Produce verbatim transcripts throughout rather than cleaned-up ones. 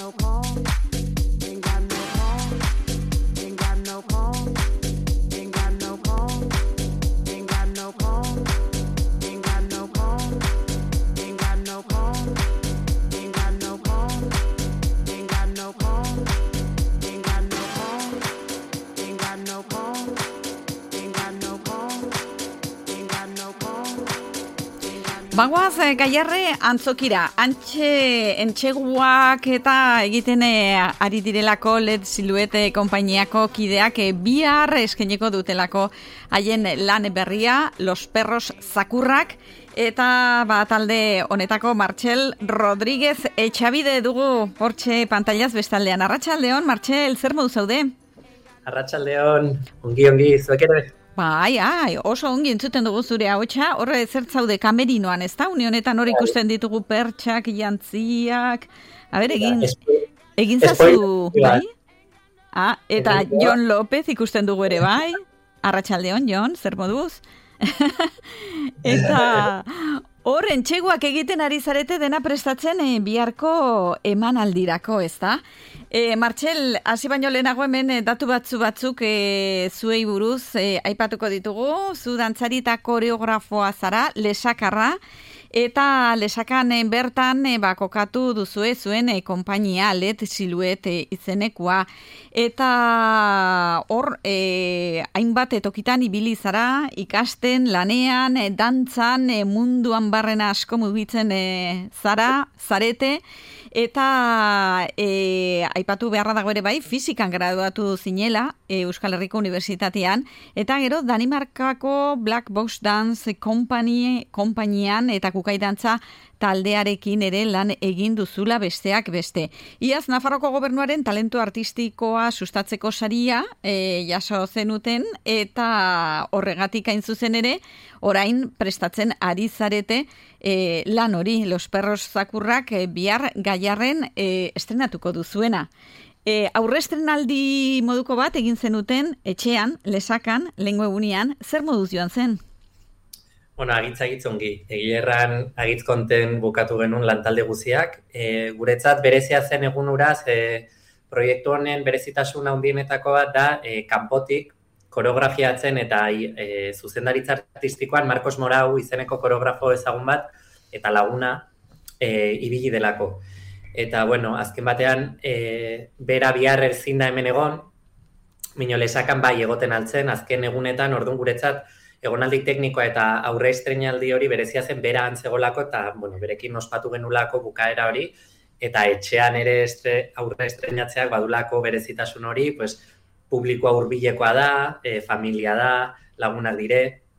Bagoaz, Gaiarre, antzokira, antxe entxeguak eta egiten ari direlako L E D Siluete konpainiako kideak bihar eskeneko dutelako haien lan berria, Los Perros Zakurrak, eta ba, talde honetako Martxel Rodríguez Etxabide dugu hortxe pantailaz bestaldean. Arratsaldeon, Martxel, zer modu zaude? Arratsaldeon, ongi ongi, zuek ere? Bai, ai, oso ongi entzuten dugu zure ahotsa, horre zer zaude kamerinoan, ez da? Unionetan hor ikusten ditugu pertsak, jantziak, a ber, egin, egin zazu, bai? Ah, eta Jon López ikusten dugu ere, bai? Arratsaldeon, Jon, zer moduz? Eta hor entxeguak egiten ari zarete dena prestatzen e, biharko emanaldirako, ez da? E, Martxel, hasi baino lehenago hemen e, datu batzu batzuk e, zuei buruz e, aipatuko ditugu, zu dantzari eta koreografoa zara, lesakarra, eta lesakan e, bertan e, ba, kokatu duzue zuen e, konpainia L E D Siluete izenekoa, eta hor e, hainbat tokitan ibili zara, ikasten, lanean, e, dantzan, e, munduan barrena asko mugitzen e, zara, zarete, eta e, aipatu beharra dago ere bai, fizikan graduatu zinela e, Euskal Herriko Unibertsitatean, eta gero Danimarkako Black Box Dance Company, konpainian eta kukai dantza taldearekin ere lan egin duzula besteak beste. Iaz, Nafarroko gobernuaren talentu artistikoa sustatzeko saria e, jaso zenuten, eta horregatik hain zuzen ere, orain prestatzen ari zarete e, lan hori, Los Perros Zakurrak e, bihar Gaiarren e, estrenatuko duzuena. E, aurre estrenaldi moduko bat egin zenuten etxean, lesakan, lehengo egunean, zer moduz joan zen? Bueno, agitz agitz ongi. Egia erran agitz konten bukatu genuen lantalde guziak. E, guretzat berezia zen egun uraz, e, proiektu honen berezitasun handienetako bat da e, kanpotik koreografiatzen eta e, zuzendaritza artistikoan Marcos Morau izeneko koreografo ezagun bat eta laguna e, ibili delako. Eta, bueno, azken batean, e, bera bihar ezin da hemen egon, mino lesakan bai egoten altzen, azken egunetan, orduan guretzat, egonaldi teknikoa eta aurre estrenaldi hori berezia zen bera antzegolako eta, bueno, berekin ospatu genulako bukaera hori, eta etxean ere estre, aurre estrenatzeak badulako berezitasun hori, pues, publikoa hurbilekoa da, e, familia da, lagunak dire,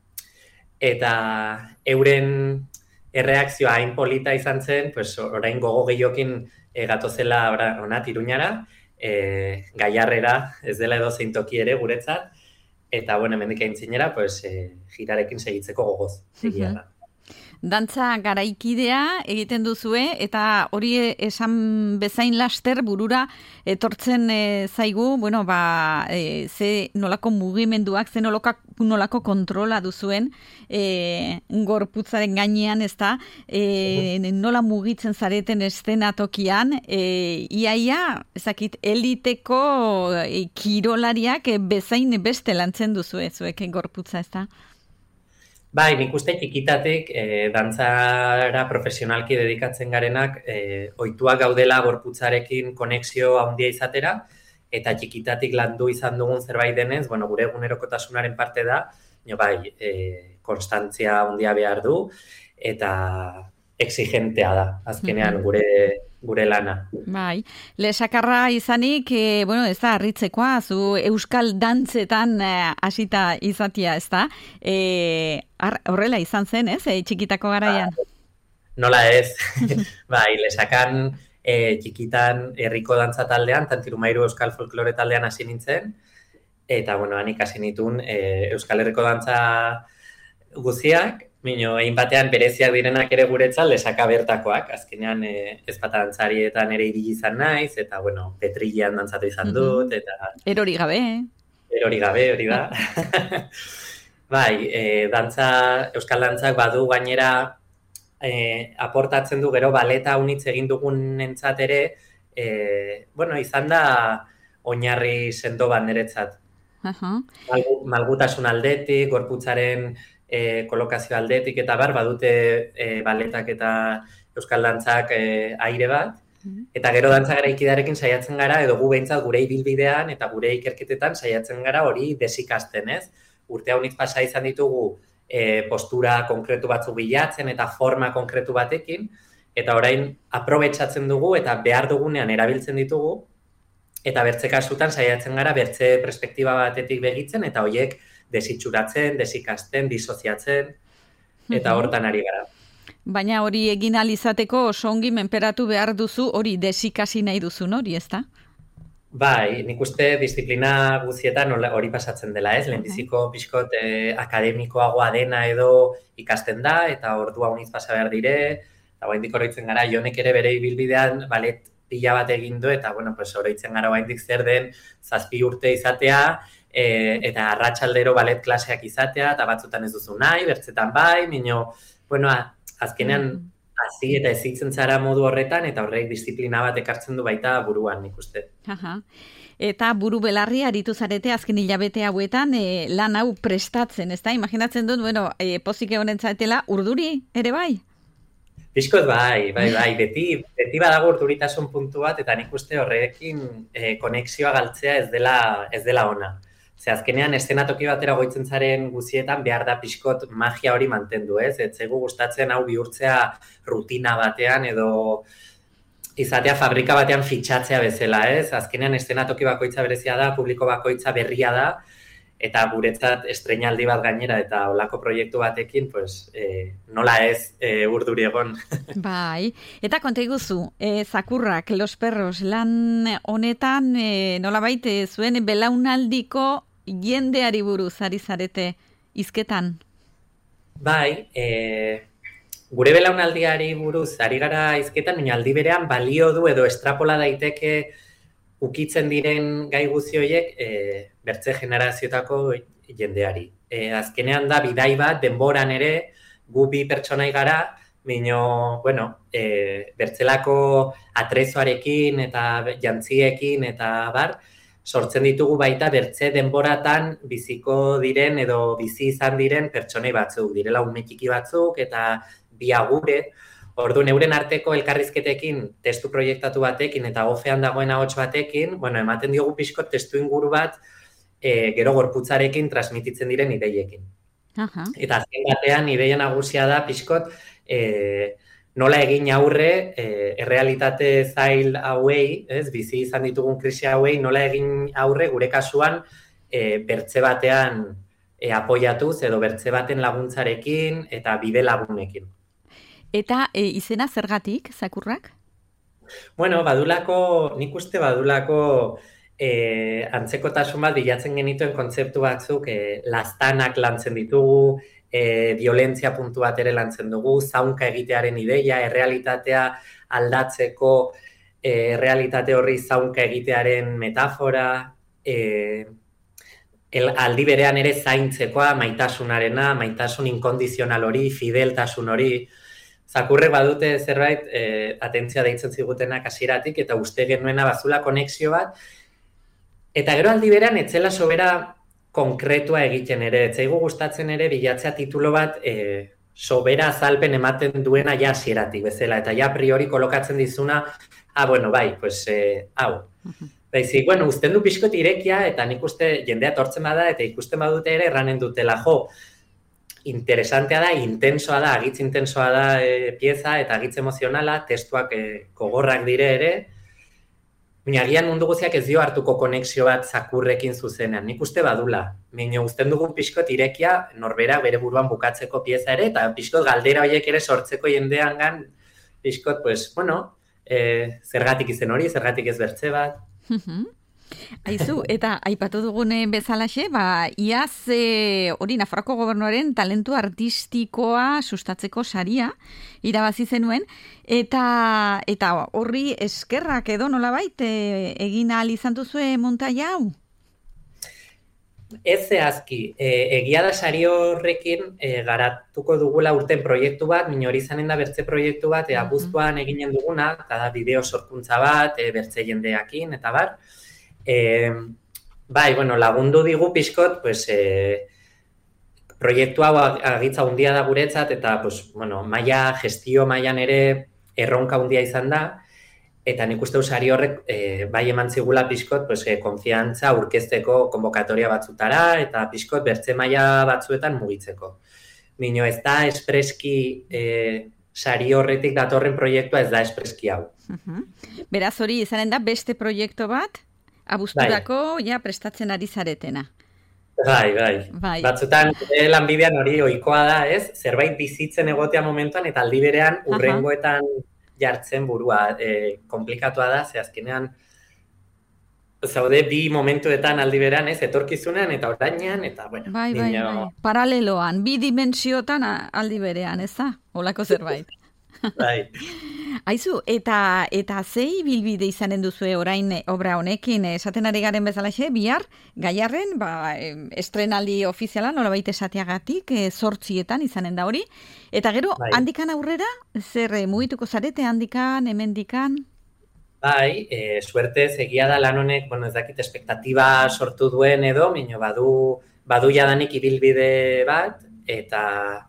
eta euren erreakzioa hain polita izan zen, pues, orain gogo gehiokin e, gatozela ona Iruñara, e, Gaiarrera, ez dela edo zein toki ere guretzat, eta, bueno, hemendik aintzinera, pues, e, girarekin segitzeko gogoz, segia da. Dantza garaikidea egiten duzue, eta hori esan bezain laster burura etortzen e, zaigu, bueno, ba, e, ze nolako mugimenduak, ze nolako, nolako kontrola duzuen e, gorputzaren gainean, ez da, e, nola mugitzen zareten eszenatokian, e, iaia, ezakit, eliteko e, kirolariak e, bezain beste lantzen duzue, zuek gorputza, ez da? Bai, nik uste txikitatik e, dantzara profesionalki dedikatzen garenak e, ohituak gaudela gorputzarekin konexio handia izatera, eta txikitatik landu izan dugun zerbait denez, bueno, gure egunerokotasunaren parte da, jo bai, e, konstantzia handia behar du, eta exigentea da, azkenean gure gure lana. Bai, lesakarra izanik, e, bueno, ez da, harritzekoa, zu euskal dantzetan hasita e, izatia, ez da? E, horrela izan zen, ez, e, txikitako garaian? Ba, nola ez, bai, lesakan e, txikitan herriko dantza taldean, Tantirumairu euskal folklore taldean hasi nintzen, eta, bueno, hanik hasi nitun e, euskal herriko dantza guziak, mino, egin batean bereziak direnak ere guretzat lesaka bertakoak, azkenean e, ez bat dantzarietan ere ibili izan naiz, eta, bueno, Petrilean dantzatu izan dut, eta... Erori gabe, Erori gabe, hori da. Bai, e, dantza, euskal dantzak badu gainera e, aportatzen du gero baleta unitz egin dugun entzat ere, e, bueno, izan da oinarri sendo bat niretzat. Uh-huh. Malgu, malgutasun aldetik, gorputzaren e, kolokazio aldetik eta bar, badute e, baletak eta euskal dantzak e, aire bat, eta gero dantza garaikidearekin saiatzen gara, edo gu behintzat gure ibilbidean eta gure ikerketetan saiatzen gara hori desikasten, ez? Urte haunitz pasa izan ditugu e, postura konkretu batzuk bilatzen eta forma konkretu batekin, eta orain aprobetxatzen dugu eta behar dugunean erabiltzen ditugu, eta bertze kasutan saiatzen gara bertze perspektiba batetik begitzen, eta horiek desitxuratzen, desikasten, disoziatzen, eta hortan ari gara. Baina hori egin alizateko oso ongi menperatu behar duzu, hori desikasi nahi duzun hori, ez da? Bai, nik uste disiplina guzietan hori pasatzen dela, ez? Lehenbiziko pixkot eh, akademikoagoa dena edo ikasten da, eta ordua uniz pasa behar dire, eta oraindik horreitzen gara, Jonek ere bere ibilbidean balet pila bat egin du, eta, bueno, pues, horreitzen gara oraindik zer den zazpi urte izatea, e, eta arratsaldero balet klaseak izatea, eta batzutan ez duzu nahi, bertzetan bai, mino, bueno, azkenean hasi eta ezitzen zara modu horretan, eta horrek disiplina bat ekartzen du baita buruan, nik uste. Aha. Eta buru belarri aritu zarete azken hilabete hauetan e, lan hau prestatzen, ez da? Imaginatzen dut, bueno, e, pozik egonen zaetela, urduri ere bai? Bizkot bai, bai, bai, beti, beti badago urduritasun puntu bat, eta nik uste horrekin e, konexioa galtzea ez dela, ez dela ona. Ze azkenean eszenatoki batera goitzen zaren guzietan behar da pixkot magia hori mantendu, ez? Ez zaigu gustatzen hau bihurtzea rutina batean edo izatea fabrika batean fitxatzea bezala, ez? Azkenean eszenatoki bakoitza berezia da, publiko bakoitza berria da, eta guretzat estreinaldi bat gainera eta olako proiektu batekin, pues, eh, nola ez eh, urduri egon. Bai, eta konta iguzu, eh, Zakurrak, Los Perros, lan honetan eh, nola baite zuen belaunaldiko jendeari buruz ari zarete hizketan? Bai, eh, gure belaunaldiari buruz ari gara hizketan, baina aldi berean balio du edo estrapola daiteke ukitzen diren gai guzti horiek e, bertze generazioetako jendeari. E, azkenean da bidai bat denboran ere gu bi pertsonai gara, mino, bueno, e, bertzelako atrezoarekin eta jantziekin eta bar, sortzen ditugu baita bertze denboratan biziko diren edo bizi izan diren pertsonei batzuk, direla umetiki batzuk eta bi agure. Ordu, neuren arteko elkarrizketekin, testu proiektatu batekin eta gofean dagoen ahots batekin, bueno, ematen diogu pixko testu inguru bat e, gero gorputzarekin transmititzen diren ideiekin. Aha. Eta azken batean ideia nagusia da pixkot e, nola egin aurre e, errealitate zail hauei, ez, bizi izan ditugun krisi hauei, nola egin aurre gure kasuan e, bertze batean e, apoiatuz edo bertze baten laguntzarekin eta bide lagunekin. Eta e, izena zergatik, Zakurrak? Bueno, badulako, nik uste badulako e, antzekotasun bat bilatzen genituen kontzeptu batzuk e, laztanak lantzen ditugu, e, violentzia puntu bat ere lantzen dugu, zaunka egitearen ideia, errealitatea aldatzeko, e, errealitate horri zaunka egitearen metafora, e, el, aldi berean ere zaintzekoa, maitasunarena, maitasun inkondizional hori, fideltasun hori. Zakurrek badute zerbait eh, atentzia deitzen zigutenak hasieratik eta uste genuena bazula konexio bat. Eta gero aldi berean etzela sobera konkretua egiten ere. Etzaigu gustatzen ere bilatzea titulo bat eh, sobera azalpen ematen duena ja hasieratik bezala. Eta ja priori kolokatzen dizuna, ah, bueno, bai, pues, eh, hau. Baizik, bueno, uzten du pixkot irekia eta nik uste jendea tortzen bada eta ikusten badute ere erranen dutela, jo, interesantea da, intensoa da, agitz intensoa da e, pieza eta agitz emozionala, testuak e, gogorrak dire ere, baina agian mundu guztiak ez dio hartuko konexio bat Zakurrekin zuzenean, nik uste badula. Baina uzten dugun pixkot irekia norbera bere buruan bukatzeko pieza ere, eta pixkot galdera horiek ere sortzeko jendeangan, pixkot, pues, bueno, e, zergatik izen hori, zergatik ez bertze bat. Aizu, eta aipatu dugune bezalaxe, ba, iaz e, hori Nafarroako gobernuaren talentu artistikoa sustatzeko saria irabazi zenuen, eta eta horri eskerrak edo nolabait e, egin ahal izan duzue montaia hau? Ez zehazki, e, egia da sari horrekin e, garatuko dugula urten proiektu bat, min hori zanen da bertze proiektu bat, e, abuztuan eginen duguna, eta da bideo sorkuntza bat, e, bertze jendeakin, eta bar. E, bai, bueno, lagundu digu pixkot, pues, e, proiektu hau agitza hundia da guretzat, eta, pues, bueno, maila, gestio mailan ere erronka hundia izan da, eta nik uste usari horrek e, bai eman zigula pixkot pues, e, konfiantza aurkezteko konbokatoria batzutara eta pixkot bertze maila batzuetan mugitzeko. Mino ez da espreski e, sari horretik datorren proiektua ez da espreski hau. Uh-huh. Beraz hori izanen da beste proiektu bat abuzturako bai. Ja prestatzen ari zaretena. Bai, bai. bai. Batzutan e, lanbidean hori ohikoa da, ez? Zerbait bizitzen egotea momentuan eta aldi berean urrengoetan uh-huh. jartzen burua, e, komplikatua da, ze azkenean zaude bi momentuetan aldi beran, ez, etorkizunean eta orainean, eta, bueno, bai, bai, nino... bai. Paraleloan, bi dimensiotan aldi berean, ez da? Olako zerbait. Bai. Aizu, eta eta zei bilbide izanen duzu orain obra honekin, esaten ari garen bezalaxe, bihar, Gaiarren, ba, estrenaldi ofiziala, nolabait esateagatik, zortzietan izanen da hori, eta gero, bai. Handikan aurrera, zer mugituko zarete, handikan, hemendikan? Bai, e, suertez, egia da lan honek, bueno, ez dakit espektatiba sortu duen edo, mino badu, badu jadanik ibilbide bat, eta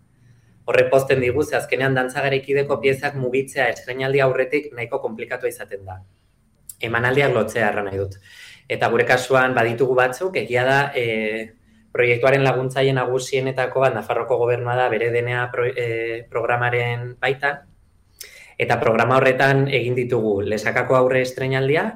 horre posten digu, ze azkenean dantzagarekideko piezak mugitzea estrenaldi aurretik nahiko komplikatua izaten da. Emanaldiak lotzea erra nahi dut. Eta gure kasuan baditugu batzuk, egia da e, proiektuaren laguntzaile nagusienetako bat Nafarroko gobernua da bere D N A pro, e, programaren baitan, eta programa horretan egin ditugu Lesakako aurre estrenaldia,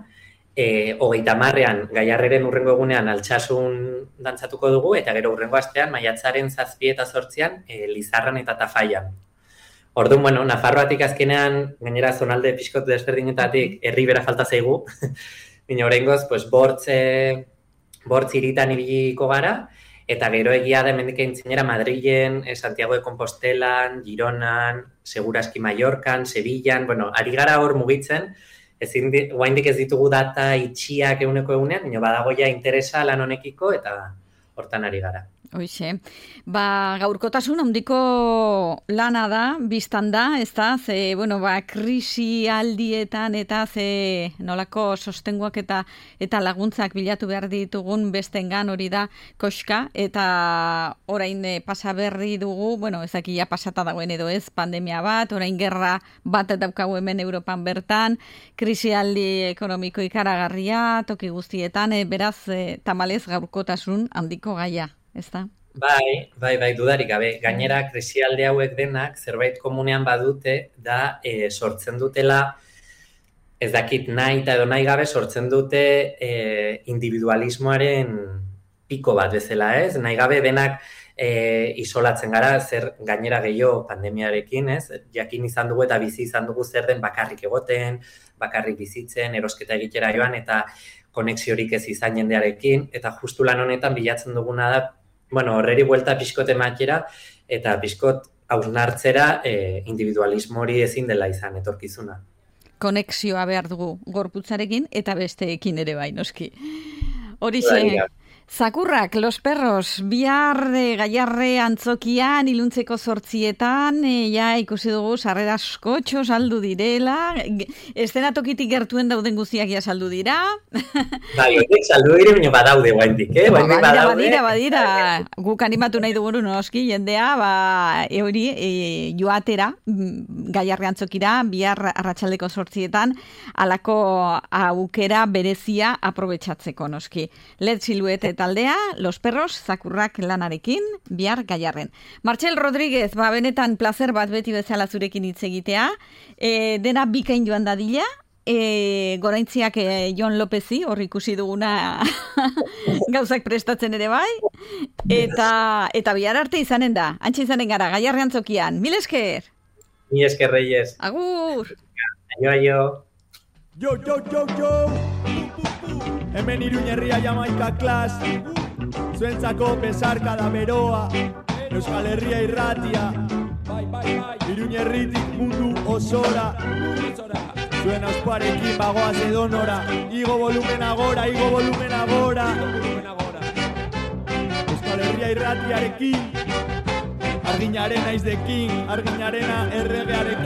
E, hogeita marrean, Gaiarreren urrengo egunean altsasun dantzatuko dugu, eta gero urrengo astean, maiatzaren zazpi eta zortzian, e, Lizarran eta Tafaian. Orduan, bueno, Nafarroatik azkenean, gainera zonalde pixkot desberdinetatik, herri bera falta zaigu, baina oraingoz, pues, bortz, e, bortz iritan ibiliko gara, eta gero egia da hemendik aintzinera Madrilen, e, Santiago de Compostelan, Gironan, Seguraski Mallorcan, Sevillan, bueno, ari gara hor mugitzen, ezin di, guaindik ez ditugu data itxiak eguneko egunean, baina badago ja interesa lan honekiko eta hortan ari gara. Hoixe. Ba, gaurkotasun handiko lana da, biztan da, ez da, ze, bueno, ba, krisi aldietan eta ze nolako sostenguak eta eta laguntzak bilatu behar ditugun bestengan hori da koxka, eta orain e, pasa berri dugu, bueno, ezakia pasata dagoen edo ez, pandemia bat, orain gerra bat daukagu hemen Europan bertan, krisi aldi ekonomiko ikaragarria, toki guztietan, e, beraz, e, tamalez gaurkotasun handiko gaia. Ezta? Bai, bai, bai, dudarik gabe. Gainera, krisialde hauek denak zerbait komunean badute da e, sortzen dutela, ez dakit nahi eta edo nahi gabe sortzen dute e, individualismoaren piko bat bezala, ez? Nahi gabe denak e, isolatzen gara, zer gainera gehiago pandemiarekin, ez? Jakin izan dugu eta bizi izan dugu zer den bakarrik egoten, bakarrik bizitzen, erosketa egitera joan, eta konexiorik ez izan jendearekin, eta justu lan honetan bilatzen duguna da, bueno, horreri buelta pixkot ematera, eta pixkot hausnartzera e, individualismo hori ezin dela izan etorkizuna. Konexioa behar dugu gorputzarekin eta besteekin ere bai, noski. Horixe, Zakurrak, Los Perros, bihar e, Gaiarre antzokian, iluntzeko zortzietan, e, ja ikusi dugu sarrera askotxo saldu direla, eszenatokitik gertuen dauden guztiak ja saldu dira. Bai, horiek saldu dire, baina badaude guaindik, eh? Ba, badira, badira, badira, guk animatu nahi dugun noski, jendea, ba, hori, e, joatera, Gaiarre antzokira, bihar arratsaldeko zortzietan, alako aukera berezia aprobetxatzeko noski. Led Siluete taldea, Los Perros, Zakurrak lanarekin, bihar Gaiarren. Martxel Rodríguez, ba, benetan placer bat beti bezala zurekin hitz egitea, e, dena bikain joan dadila, e, goraintziak e, Jon Lopezi, hor ikusi duguna gauzak prestatzen ere bai, eta, eta bihar arte izanen da, antxe izanen gara, Gaiarre antzokian. Mil esker! Mil esker, Reyes. Agur! Aio, aio! Yo, yo, yo, yo! Hemen Iruin herria Jamaika klas, zuentzako besarkada beroa, Euskal Herria irratia, Iruin herritik mundu osora, zuen ausparekin bagoaz edonora, igo volumen agora, igo volumen agora. Euskal Herria irratiarekin, arginaren naizdekin, arginarena erregearekin.